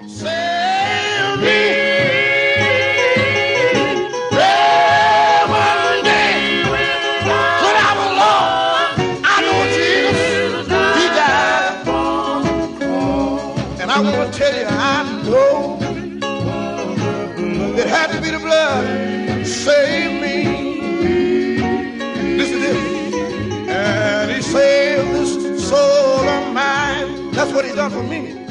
Save me. Yeah, one day when I was lost, I know Jesus, he died. And I want to tell you, I know it had to be the blood. Save me. Listen to this. And he saved this soul of mine. That's what he done for me.